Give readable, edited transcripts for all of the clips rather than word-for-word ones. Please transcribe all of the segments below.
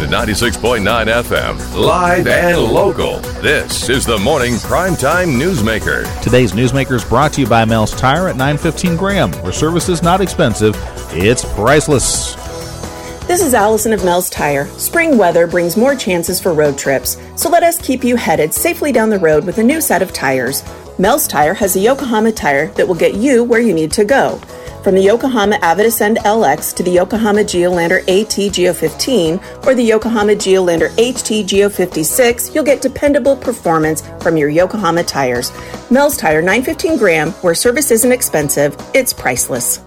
to 96.9 FM, live and local. This is the Morning Primetime Newsmaker. Today's Newsmaker is brought to you by Mel's Tire at 915 Graham, where service is not expensive, it's priceless. This is Allison of Mel's Tire. Spring weather brings more chances for road trips, so let us keep you headed safely down the road with a new set of tires. Mel's Tire has a Yokohama tire that will get you where you need to go. From the Yokohama Avid Ascend LX to the Yokohama Geolandar AT Geo15 or the Yokohama Geolandar HT Geo56, you'll get dependable performance from your Yokohama tires. Mel's Tire, 915 Graham, where service isn't expensive, it's priceless.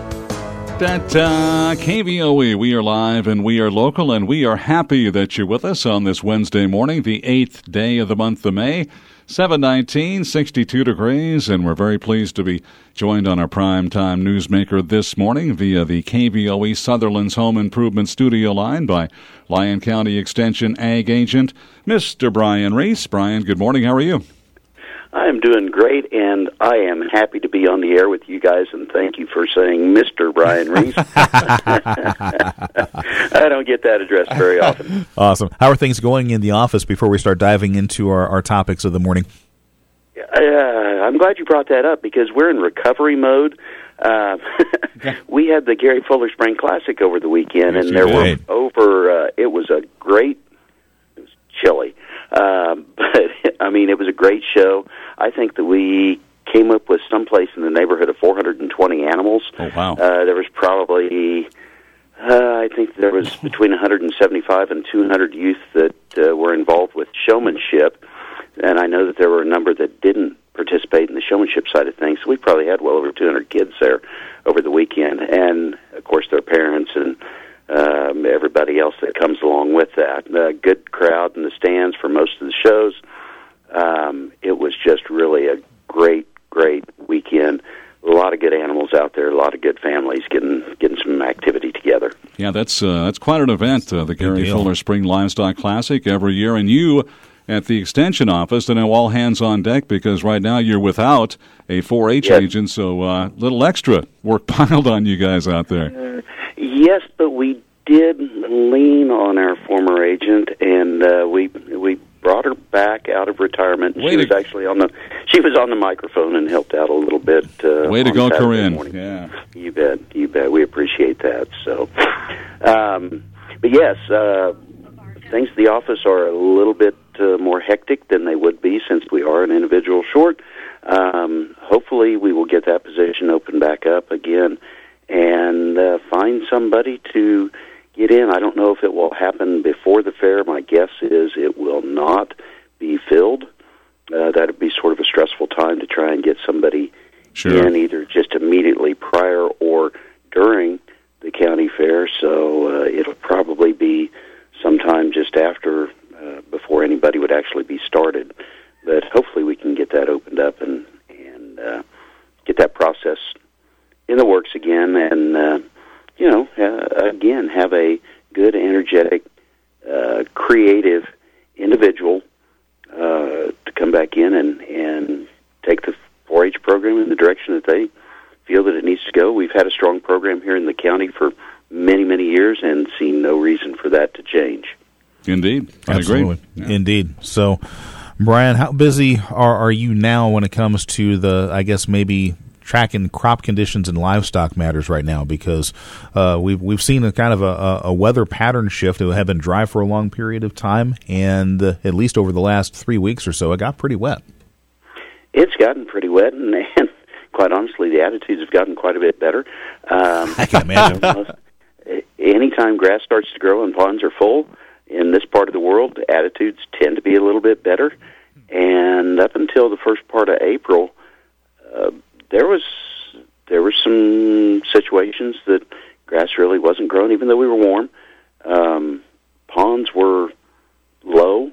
KVOE, we are live and we are local, and we are happy that you're with us on this Wednesday morning, the 8th day of the month of May. 7:19, 62 degrees, and we're very pleased to be joined on our primetime newsmaker this morning via the KVOE Sutherland's Home Improvement Studio line by Lyon County Extension Ag Agent, Mr. Brian Reese. Brian, good morning. How are you? I am doing great, and I am happy to be on the air with you guys, and thank you for saying Mr. Brian Reese. I don't get that address very often. Awesome. How are things going in the office before we start diving into our topics of the morning? I'm glad you brought that up because we're in recovery mode. We had the Gary Fuller Spring Classic over the weekend, and there were it was chilly. But, I mean, it was a great show. I think that we came up with someplace in the neighborhood of 420 animals. Oh, wow. There was probably, I think there was between 175 and 200 youth that were involved with showmanship. And I know that there were a number that didn't participate in the showmanship side of things. So we probably had well over 200 kids there over the weekend. And, of course, their parents and everybody else that comes along with that. A good crowd in the stands for most of the shows. It was just really a great weekend. A lot of good animals out there, a lot of good families getting some activity together. Yeah, that's quite an event, the Gary Fuller Spring Livestock Classic every year. And you at the Extension office, and all hands on deck because right now you're without a 4-H agent, so a little extra work piled on you guys out there. Yes, but we did lean on our former agent, and we brought her back out of retirement. She was actually on the microphone and helped out a little bit. Way to go, Corinne! Morning. Yeah, you bet. We appreciate that. So, but yes, things at the office are a little bit more hectic than they would be since we are an individual short. Hopefully, we will get that position open back up again and find somebody to get in. I don't know if it will happen before the fair. My guess is it will not be filled. That would be sort of a stressful time to try and get somebody in either just immediately prior or during the county fair. So it'll probably be sometime just after, before anybody would actually be started. But hopefully we can get that opened up and get that process in the works again, and again have a good, energetic, creative individual to come back in and take the 4-H program in the direction that they feel that it needs to go. We've had a strong program here in the county for many, many years and seen no reason for that to change. Indeed. I Absolutely. agree. Yeah. Indeed. So, Brian, how busy are you now when it comes to maybe tracking crop conditions and livestock matters right now? Because we've seen a kind of a weather pattern shift. It had been dry for a long period of time, and at least over the last 3 weeks or so, it got pretty wet. It's gotten pretty wet, and quite honestly, the attitudes have gotten quite a bit better. I can imagine. Anytime grass starts to grow and ponds are full in this part of the world, the attitudes tend to be a little bit better. And up until the first part of April, there were some situations that grass really wasn't growing, even though we were warm. Ponds were low.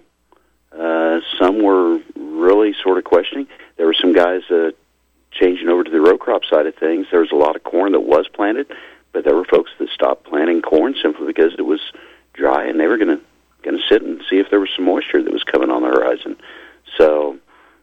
Some were really sort of questioning. There were some guys changing over to the row crop side of things. There was a lot of corn that was planted, but there were folks that stopped planting corn simply because it was dry, and they were going to sit and see if there was some moisture that was coming on the horizon. So,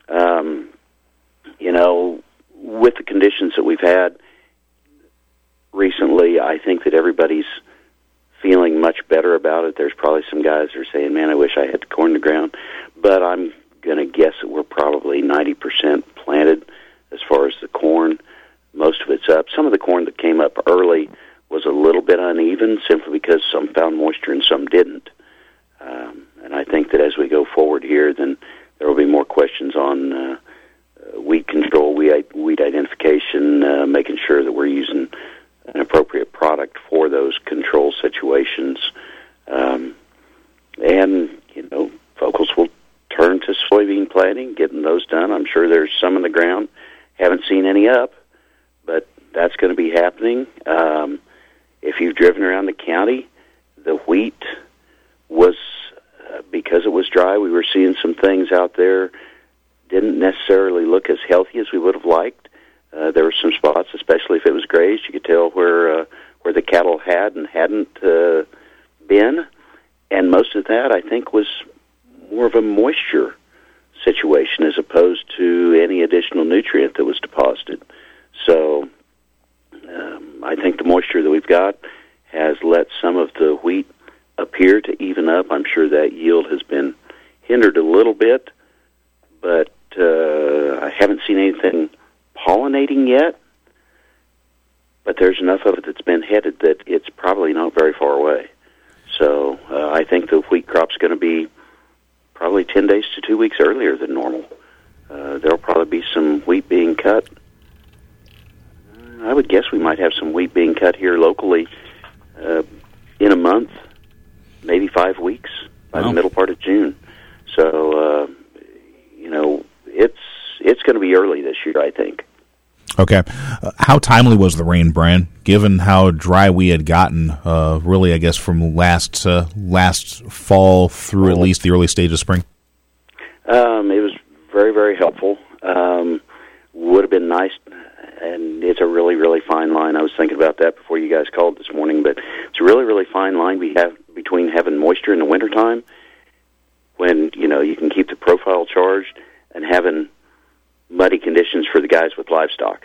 with the conditions that we've had recently, I think that everybody's feeling much better about it. There's probably some guys that are saying, man, I wish I had the corn in the ground. But I'm going to guess that we're probably 90% planted as far as the corn. Most of it's up. Some of the corn that came up early was a little bit uneven simply because some found moisture and some didn't. And I think that as we go forward here, then there will be more questions on weed control, weed identification, making sure that we're using an appropriate product for those control situations. And, focus will turn to soybean planting, getting those done. I'm sure there's some in the ground. Haven't seen any up, but that's going to be happening. If you've driven around the county, the wheat was, because it was dry, we were seeing some things out there didn't necessarily look as healthy as we would have liked. There were some spots, especially if it was grazed, you could tell where the cattle had and hadn't been. And most of that, I think, was more of a moisture situation as opposed to any additional nutrient that was deposited. So I think the moisture that we've got has let some of the wheat appear to even up. I'm sure that yield has been hindered a little bit, but I haven't seen anything pollinating yet. But there's enough of it that's been headed that it's probably not very far away. So I think the wheat crop's going to be probably 10 days to 2 weeks earlier than normal. There'll probably be some wheat being cut. I would guess we might have some wheat being cut here locally in a month, maybe 5 weeks, by the middle part of June. So, it's going to be early this year, I think. Okay. How timely was the rain, Brian, given how dry we had gotten, really, I guess, from last fall through at least the early stage of spring? It was very, very helpful. Would have been nice, and it's a really, really fine line. I was thinking about that before you guys called this morning, but it's a really, really fine line we have between having moisture in the wintertime when, you can keep the profile charged and having muddy conditions for the guys with livestock.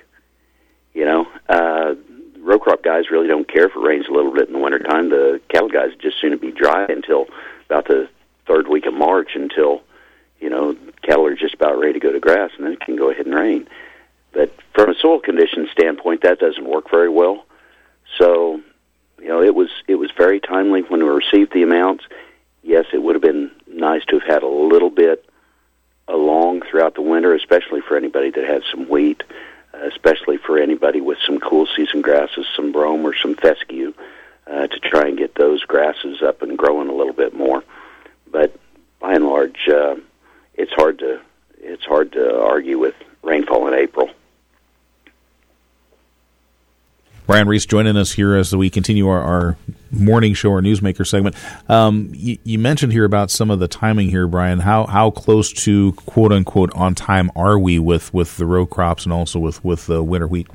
Row crop guys really don't care if it rains a little bit in the wintertime. The cattle guys just soon to be dry until about the third week of March until, cattle are just about ready to go to grass, and then it can go ahead and rain. But from a soil condition standpoint, that doesn't work very well. So, it was very timely when we received the amounts. Yes, it would have been nice to have had a little bit along throughout the winter, especially for anybody that had some wheat, especially for anybody with some cool season grasses, some brome or some fescue, to try and get those grasses up and growing a little bit more. But by and large, it's hard to argue with rainfall in April. Brian Reese joining us here as we continue our morning show, our Newsmaker segment. You mentioned here about some of the timing here, Brian. How close to quote unquote on time are we with the row crops and also with the winter wheat?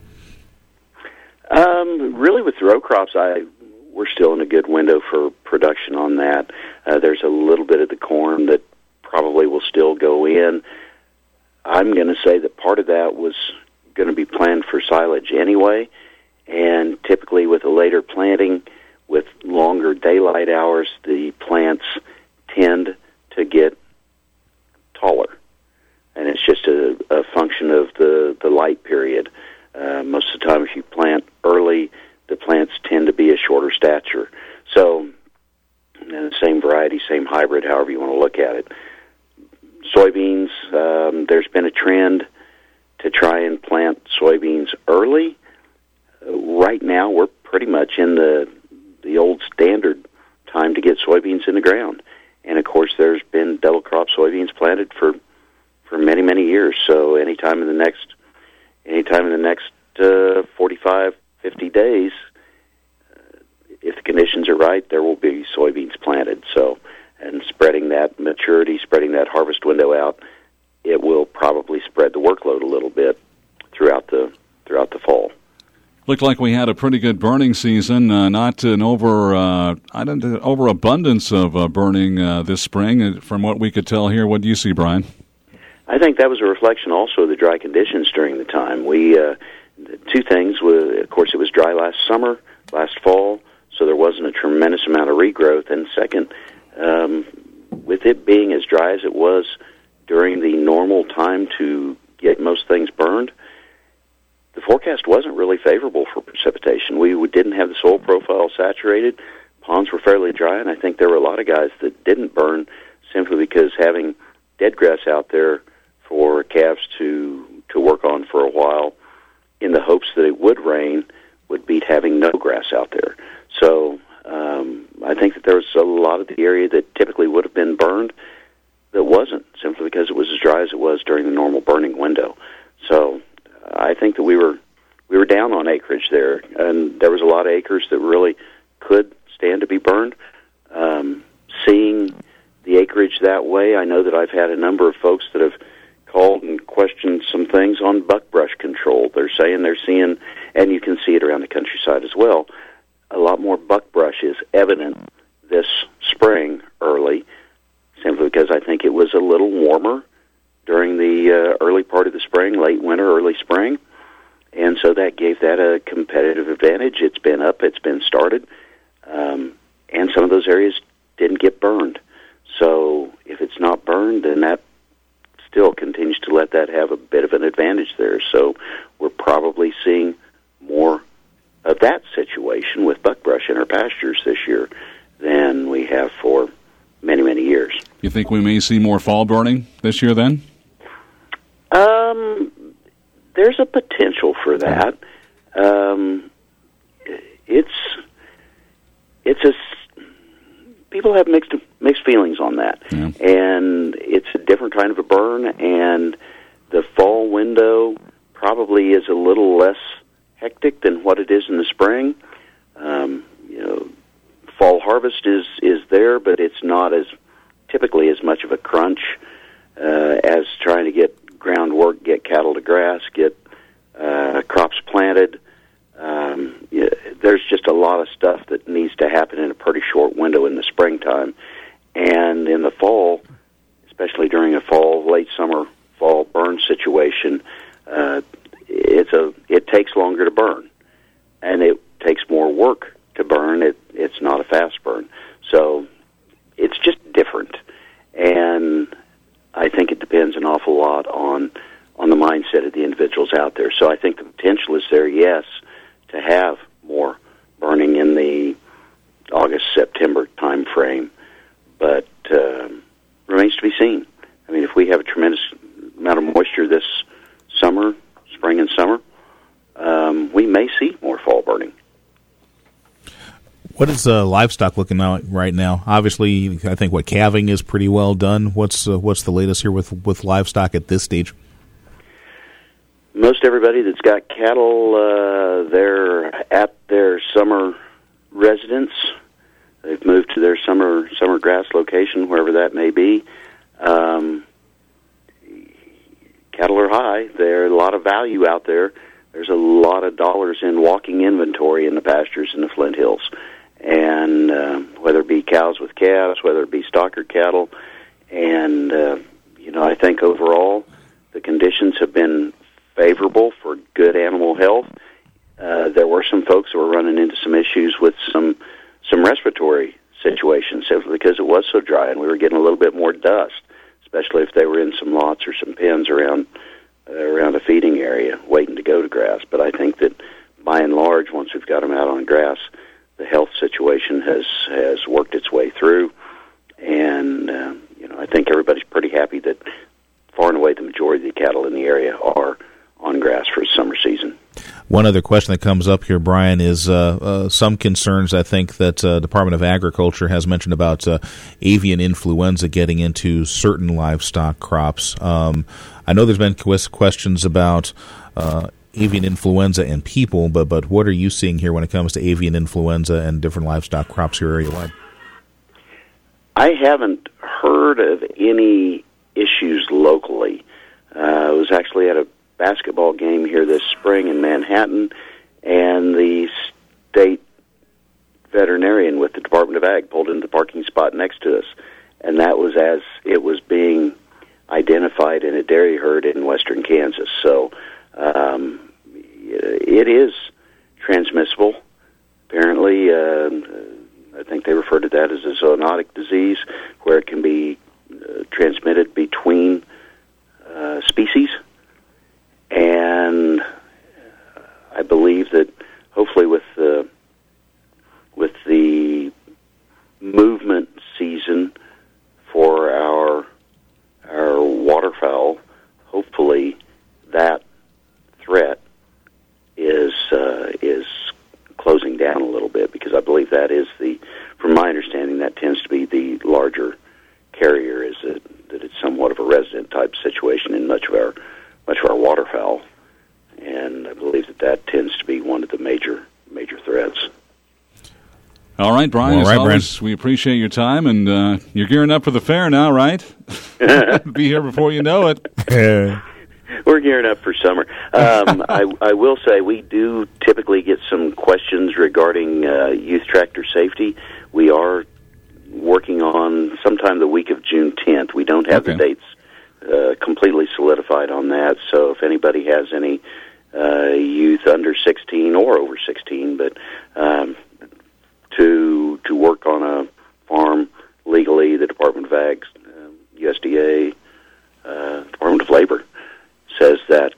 Really, with the row crops, we're still in a good window for production on that. There's a little bit of the corn that probably will still go in. I'm going to say that part of that was going to be planned for silage anyway. And typically with a later planting, with longer daylight hours, the plants tend to get taller. And it's just a function of the light period. Most of the time, if you plant early, the plants tend to be a shorter stature. So, same variety, same hybrid, however you want to look at it. Soybeans, there's been a trend to try and plant soybeans early. Right now, we're pretty much in the old standard time to get soybeans in the ground. And, of course, there's been double crop soybeans planted for many, many years. So anytime in the next 45, 50 days, if the conditions are right, there will be soybeans planted. So, and spreading that maturity, spreading that harvest window out, it will probably spread the workload a little bit throughout the fall. Looked like we had a pretty good burning season, not an overabundance of burning this spring. From what we could tell here, what do you see, Brian? I think that was a reflection also of the dry conditions during the time. We two things. Of course, it was dry last summer, last fall, so there wasn't a tremendous amount of regrowth. And second, with it being as dry as it was during the normal time to get most things burned, the forecast wasn't really favorable for precipitation. We didn't have the soil profile saturated. Ponds were fairly dry, and I think there were a lot of guys that didn't burn simply because having dead grass out there for calves to work on for a while in the hopes that it would rain would beat having no grass out there. So I think that there was a lot of the area that typically would have been burned that wasn't, simply because it was as dry as it was during the normal burning window. So I think that we were down on acreage there, and there was a lot of acres that really could stand to be burned. Seeing the acreage that way, I know that I've had a number of folks that have called and questioned some things on buckbrush control. They're saying they're seeing, and you can see it around the countryside as well, a lot more buckbrush is evident this spring early, simply because I think it was a little warmer during the early part of the spring, late winter, early spring, and so that gave that a competitive advantage. It's been up, it's been started, and some of those areas didn't get burned. So if it's not burned, then that still continues to let that have a bit of an advantage there. So we're probably seeing more of that situation with buckbrush in our pastures this year than we have for many, many years. You think we may see more fall burning this year then? There's a potential for that. People have mixed feelings on that, and it's a different kind of a burn, and the fall window probably is a little less hectic than what it is in the spring. Fall harvest is there, but it's not as typically as much of a crunch as trying to get groundwork, get cattle to grass, get crops planted. There's just a lot of stuff that needs to happen in a pretty short window in the springtime. And in the fall, especially during a late summer, fall burn situation, it takes longer to burn. And it takes more work to burn. It's not a fast burn. So it's just different. And I think it depends an awful lot on the mindset of the individuals out there. So I think the potential is there, yes, to have more burning in the August-September time frame, but remains to be seen. I mean, if we have a tremendous amount of moisture this summer, spring and summer, we may see more fall burning. What is livestock looking like right now? Obviously, I think calving is pretty well done. What's the latest here with livestock at this stage? Most everybody that's got cattle, they're at their summer residence. They've moved to their summer grass location, wherever that may be. Cattle are high. There's a lot of value out there. There's a lot of dollars in walking inventory in the pastures in the Flint Hills. And whether it be cows with calves, whether it be stocker cattle. And, I think overall the conditions have been favorable for good animal health. There were some folks who were running into some issues with some respiratory situations simply because it was so dry and we were getting a little bit more dust, especially if they were in some lots or some pens around a feeding area waiting to go to grass. But I think that by and large, once we've got them out on grass, the health situation has worked its way through. And, I think everybody's pretty happy that far and away the majority of the cattle in the area are on grass for the summer season. One other question that comes up here, Brian, is some concerns I think that Department of Agriculture has mentioned about avian influenza getting into certain livestock crops. I know there's been questions about avian influenza and people, but what are you seeing here when it comes to avian influenza and different livestock crops here area-wide? I haven't heard of any issues locally. I was actually at a basketball game here this spring in Manhattan, and the state veterinarian with the Department of Ag pulled into the parking spot next to us, and that was as it was being identified in a dairy herd in western Kansas. So it is transmissible. apparently, I think they refer to that as a zoonotic disease, where it can be transmitted between species. And I believe that hopefully with the movement season for our waterfowl, hopefully that threat is closing down a little bit, because I believe that is from my understanding, that tends to be the larger carrier, is that it's somewhat of a resident type situation in much of our waterfowl, and I believe that tends to be one of the major threats. All right, Brian. All right, as always, we appreciate your time, and you're gearing up for the fair now, right? Be here before you know it. We're gearing up for summer. I will say we do typically get some questions regarding youth tractor safety. We are working on sometime the week of June 10th. We don't have the dates completely solidified on that, so if anybody has any youth under 16 or over 16, but to work on a farm legally, the Department of Ag, USDA, Department of Labor says that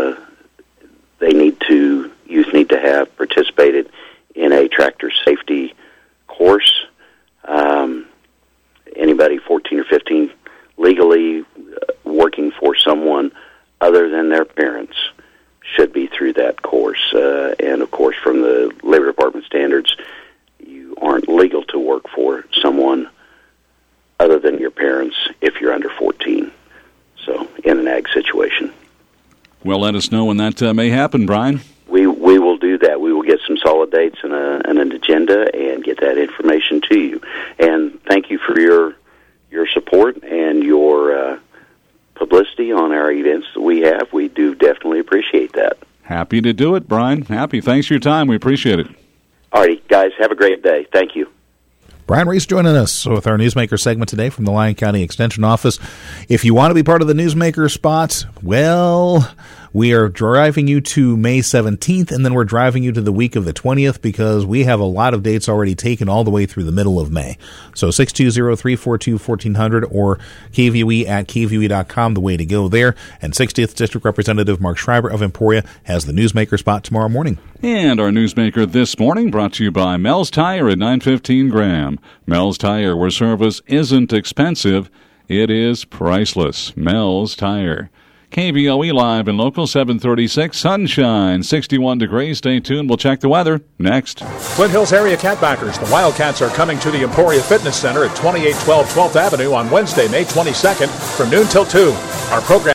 youth need to have participated in a tractor safety course. Anybody 14 or 15 legally working for someone other than their parents should be through that course. And of course, from the Labor Department standards, you aren't legal to work for someone other than your parents if you're under 14. So, in an ag situation. Well, let us know when that may happen, Brian. We will do that. We will get some solid dates and an agenda and get that information to you. And thank you for your support and your publicity on our events that we have. We do definitely appreciate that. Happy to do it, Brian. Happy. Thanks for your time. We appreciate it. All righty, guys. Have a great day. Thank you. Brian Reese joining us with our Newsmaker segment today from the Lyon County Extension Office. If you want to be part of the Newsmaker spot, well, we are driving you to May 17th, and then we're driving you to the week of the 20th, because we have a lot of dates already taken all the way through the middle of May. So 620-342-1400 or KVUE at KVUE.com, the way to go there. And 60th District Representative Mark Schreiber of Emporia has the Newsmaker spot tomorrow morning. And our Newsmaker this morning brought to you by Mel's Tire at 915 Graham. Mel's Tire, where service isn't expensive, it is priceless. Mel's Tire. KVOE Live and Local 736, sunshine, 61 degrees. Stay tuned. We'll check the weather next. Flint Hills area Catbackers. The Wildcats are coming to the Emporia Fitness Center at 2812 12th Avenue on Wednesday, May 22nd from noon till 2. Our program